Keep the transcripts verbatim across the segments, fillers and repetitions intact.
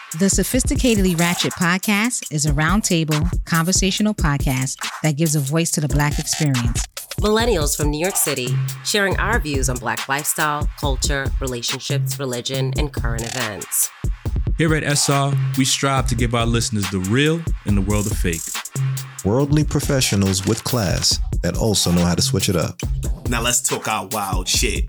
The Sophisticatedly Ratchet podcast is a roundtable, conversational podcast that gives a voice to the Black experience. Millennials from New York City, sharing our views on Black lifestyle, culture, relationships, religion, and current events. Here at S R, we strive to give our listeners the real in the world of fake. Worldly professionals with class that also know how to switch it up. Now let's talk our wild shit.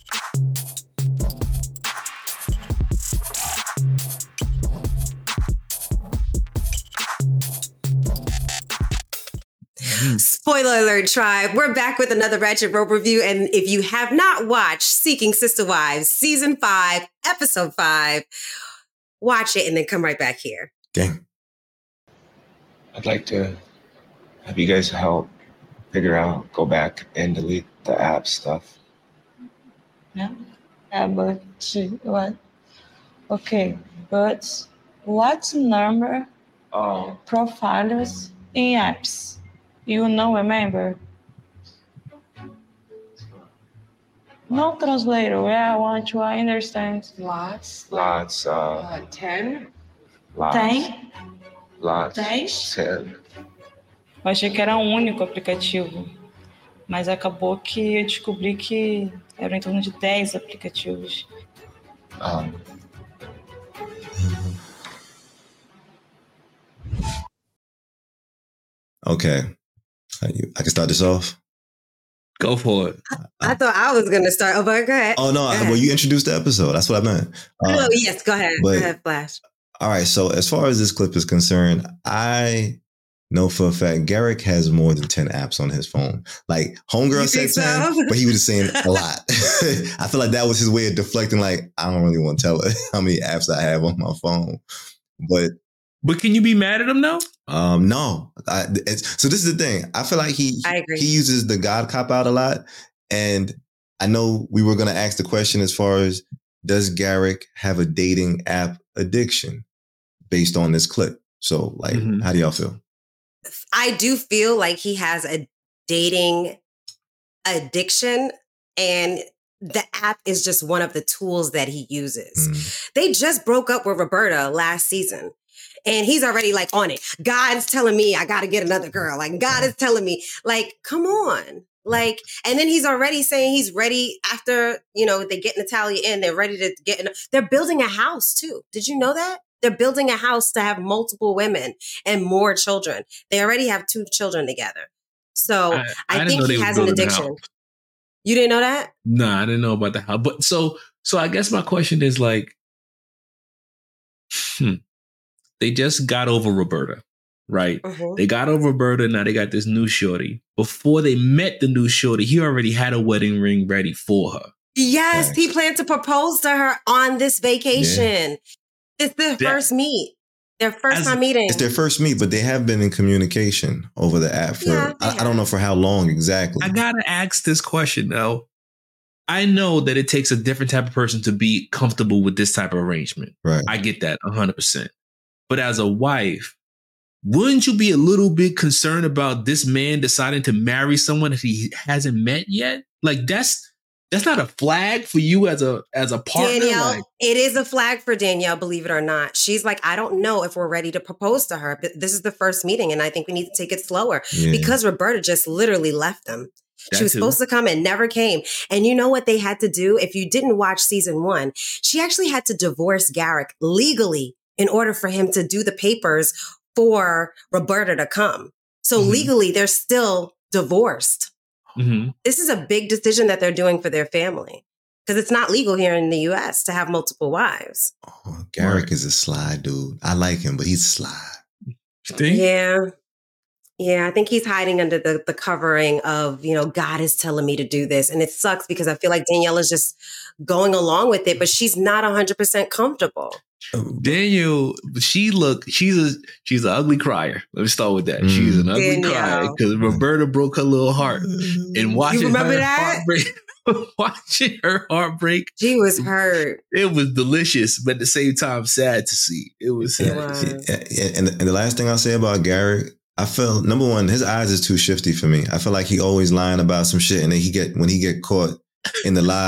Spoiler alert, tribe. We're back with another Ratchet Rope review. And if you have not watched Seeking Sister Wives, Season five, Episode five, watch it and then come right back here. Gang. I'd like to have you guys help figure out, go back and delete the app stuff. Yeah, yeah, but what? Okay, but what number Oh, profiles in apps? You know, remember? No translator. Yeah, I want to understand. Lots. lots, uh, Uh, ten. lots, Tem? lots, Dez? ten. Eu achei que era um único aplicativo, mas acabou que eu descobri que eram em torno de dez aplicativos. Um, Okay. I can start this off. Go for it. I thought I was going to start. Oh, but go ahead. Oh, no. Go ahead. Well, you introduced the episode. That's what I meant. Um, oh, yes. Go ahead. but- Go ahead, Flash. All right. So as far as this clip is concerned, I know for a fact Garrick has more than ten apps on his phone. Like Homegirl You said think so? ten, but he was just saying a lot. I feel like that was his way of deflecting. Like, I don't really want to tell her how many apps I have on my phone. But But can you be mad at him though? Um, no. I, it's, so this is the thing. I feel like he I agree. he uses the God cop out a lot, and I know we were going to ask the question as far as does Garrick have a dating app addiction based on this clip? So, like, Mhm. how do y'all feel? I do feel like he has a dating addiction, and the app is just one of the tools that he uses. Mm. They just broke up with Roberta last season. And he's already like on it. God's telling me I got to get another girl. Like God is telling me, like, come on. Like, and then he's already saying he's ready after, you know, they get Natalia in, they're ready to get in. They're building a house too. Did you know that? They're building a house to have multiple women and more children. They already have two children together. So I- I I, didn't think know they he was has an building a addiction. house. You didn't know that? Nah, I didn't know about the house. But so so I guess my question is like, hmm, they just got over Roberta, right? Mhm. They got over Roberta, now they got this new shorty. Before they met the new shorty, he already had a wedding ring ready for her. Yes, Facts. he planned to propose to her on this vacation. It's their That- first meet. Their first As- time meeting. It's their first meet, but they have been in communication over the app for, Yeah, they I, I don't know for how long exactly. I gotta ask this question though. I know that it takes a different type of person to be comfortable with this type of arrangement. Right. I get that one hundred percent. But as a wife, wouldn't you be a little bit concerned about this man deciding to marry someone that he hasn't met yet? Like that's that's not a flag for you as a as a partner. Danielle, Like, it is a flag for Danielle, believe it or not. She's like, I don't know if we're ready to propose to her. But this is the first meeting, and I think we need to take it slower Yeah. because Roberta just literally left them. that She was too. supposed to come and never came. And you know what they had to do? If you didn't watch season one, she actually had to divorce Garrick legally in order for him to do the papers for Roberta to come. So Mhm. legally, they're still divorced. Mhm. This is a big decision that they're doing for their family because it's not legal here in the U S to have multiple wives. Oh, Garrick is a sly dude. I like him, but he's sly. You think? Yeah. Yeah, I think he's hiding under the, the covering of, you know, God is telling me to do this. And it sucks because I feel like Danielle is just going along with it, but she's not one hundred percent comfortable. Daniel, she look, she's a she's an ugly crier. Let me start with that. Mm. She's an ugly Danielle. crier because Roberta broke her little heart. And watching remember her that? heartbreak, watching her heartbreak, She was hurt. it was delicious, but at the same time sad to see. It was sad. It to was. see. Yeah, yeah, and, and the last thing I'll say about Garrick, I feel number one, his eyes is too shifty for me. I feel like he always lying about some shit, and then he get when he get caught in the lie,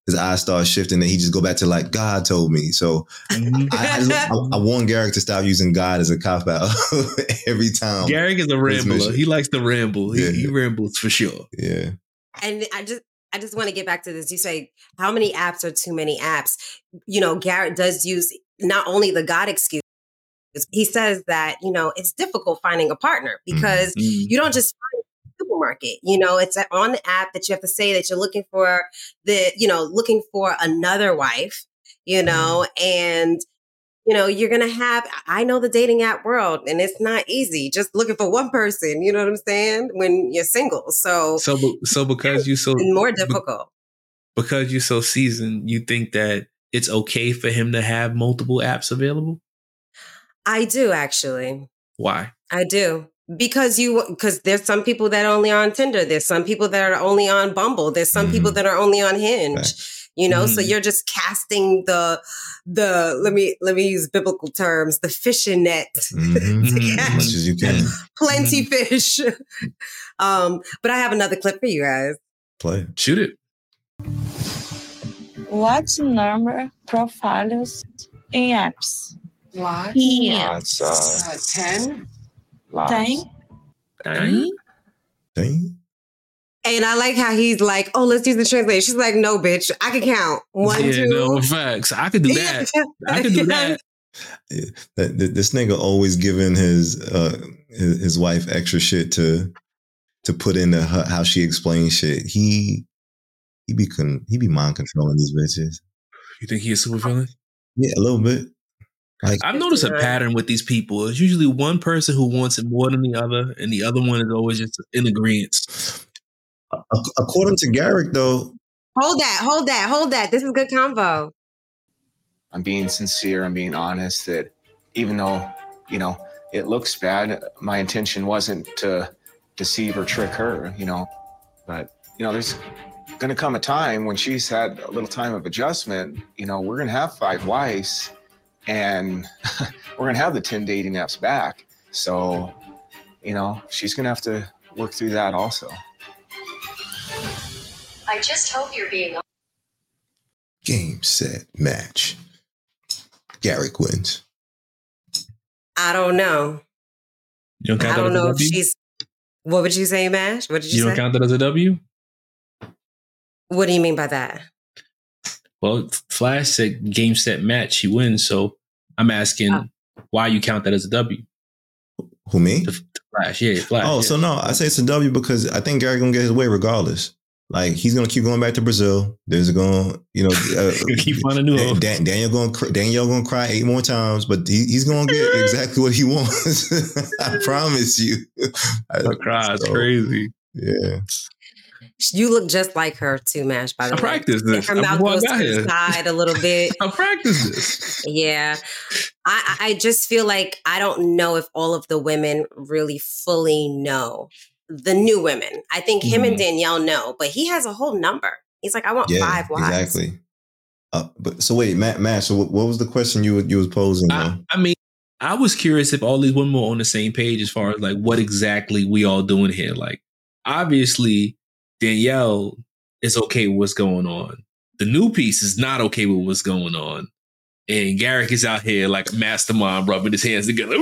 his eyes start shifting, and he just go back to like God told me. So Mhm. I, I, I, I want Garrick to stop using God as a cop out every time. Garrick is a rambler. mission. He likes to ramble. He, Yeah. he rambles for sure. Yeah. And I just I just want to get back to this. You say how many apps are too many apps? You know, Garrett does use not only the God excuse. He says that, you know, it's difficult finding a partner because Mhm. you don't just find a supermarket. You know, it's on the app that you have to say that you're looking for the, you know, looking for another wife, you know, and you know, you're going to have, I know the dating app world and it's not easy just looking for one person, you know what I'm saying? When you're single. So, So, be- so because you so it's more be- difficult. because you're so seasoned, you think that it's okay for him to have multiple apps available? I do actually. Why? I do. Because you, because there's some people that are only on Tinder. There's some people that are only on Bumble. There's some Mhm. people that are only on Hinge. Right. You know, so Mhm. you're just casting the the let me let me use biblical terms, the fishing net Mhm. to Mhm. catch As much as you can. plenty fish. um, but I have another clip for you guys. Play. Shoot it. What number profiles in apps? Lots. Yeah. Lots, uh, Uh, ten. lots. Tem? Dang. Dang. And I like how he's like, oh, let's use the translation. She's like, no, bitch, I can count. One, Yeah, two. no, facts. I could do that. I could do that. Yeah. That- that- This nigga always giving his uh his, his wife extra shit to to put into her, how she explains shit. He he be con, he be mind controlling these bitches. You think he is super villain? Yeah, a little bit. Like I've noticed a fifty-nine. pattern with these people. It's usually one person who wants it more than the other, and the other one is always just in agreement. ac- according to Garrick though, Hold that, hold that, hold that. This is good convo. I'm being sincere. I'm being honest that even though, you know, it looks bad, my intention wasn't to deceive or trick her, you know. But, you know, there's going to come a time when she's had a little time of adjustment. You know, we're going to have five wives and we're going to have the ten dating apps back. So, you know, she's going to have to work through that also. I just hope you're being game, set, match. Garrick wins. I don't know. You don't count I that don't as a know if W? she's. What would you say, Mash? What did you, You don't say? count that as a W? What do you mean by that? Well, Flash said game, set, match. He wins. So I'm asking Oh. why you count that as a W. Who, me? To, to Flash, yeah, Flash. Oh, yeah. so no, I say it's a W because I think Garrick gonna get his way regardless. Like he's gonna keep going back to Brazil. There's going, you know, uh, keep finding new hoes. Dan, Daniel going, cr- Danielle gonna cry eight more times, but he, he's gonna get exactly what he wants. I promise you. I cry. It's So, crazy. Yeah. You look just like her too, Mash, by the I way. practiced this. Her mouth Before I goes got to here. the side a little bit. I practiced this. Yeah. I, I just feel like I don't know if all of the women really fully know. The new women. I think him and Mhm. Danielle know, but he has a whole number. He's like, I want Yeah, five wives. exactly. Uh, but so wait, Matt, Matt. So what, what was the question you were- you was posing? I, though? I mean, I was curious if all these women were on the same page as far as like what exactly we all doing here. Like, obviously, Danielle is okay with what's going on. The new piece is not okay with what's going on. And Garrick is out here like a mastermind rubbing his hands together.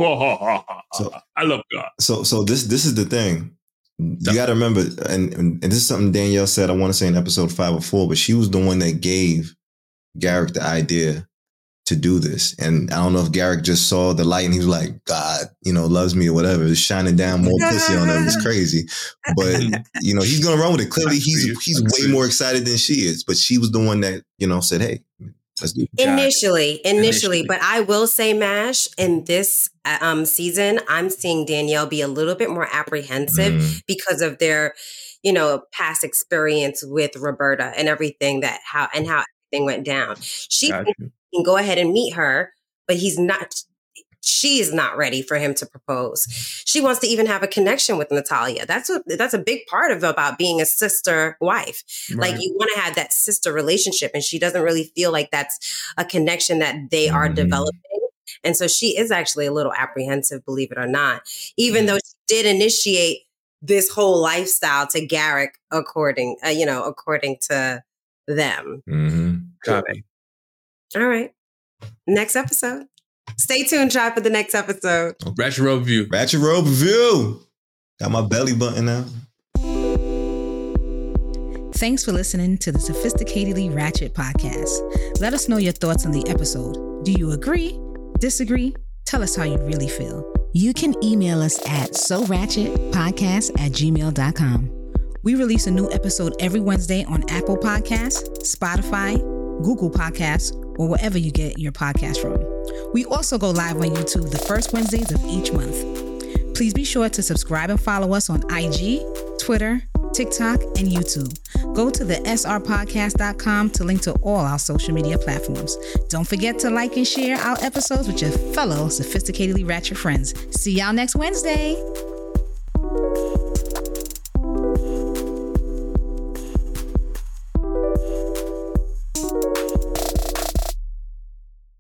So- I love God. So so this this is the thing. You got to remember, and, and and this is something Danielle said. I want to say in episode five or four, but she was the one that gave Garrick the idea to do this. And I don't know if Garrick just saw the light and he was like, God, you know, loves me or whatever. It's shining down more pussy on him. It's crazy. But, you know, he's going to run with it. Clearly, I he's see it. he's I way see it. more excited than she is. But she was the one that, you know, said, hey, let's do it. Got it. Initially, initially, Initially. but I will say, Mash, in this uh, um, season, I'm seeing Danielle be a little bit more apprehensive Mm. because of their, you know, past experience with Roberta and everything that how and how everything went down. She Got thinks you. he can go ahead and meet her, but he's not. She is not ready for him to propose. She wants to even have a connection with Natalia. That's what that's a big part of about being a sister wife. Like Right. you want to have that sister relationship, and she doesn't really feel like that's a connection that they are Mhm. developing. And so she is actually a little apprehensive, believe it or not, even though she did initiate this whole lifestyle to Garrick, according, uh, you know, according to them. Mm-hmm. Copy. All right. Next episode. Stay tuned, Chai, for the next episode. Ratchet Rope Review. Ratchet Rope Review. Got my belly button out. Thanks for listening to the Sophisticatedly Ratchet podcast. Let us know your thoughts on the episode. Do you agree? Disagree? Tell us how you really feel. You can email us at so ratchet podcast at gmail dot com. We release a new episode every Wednesday on Apple Podcasts, Spotify, Google Podcasts, or wherever you get your podcast from. We also go live on YouTube the first Wednesdays of each month. Please be sure to subscribe and follow us on I G, Twitter, TikTok, and YouTube. Go to the s r podcast dot com to link to all our social media platforms. Don't forget to like and share our episodes with your fellow sophisticatedly ratchet friends. See y'all next Wednesday.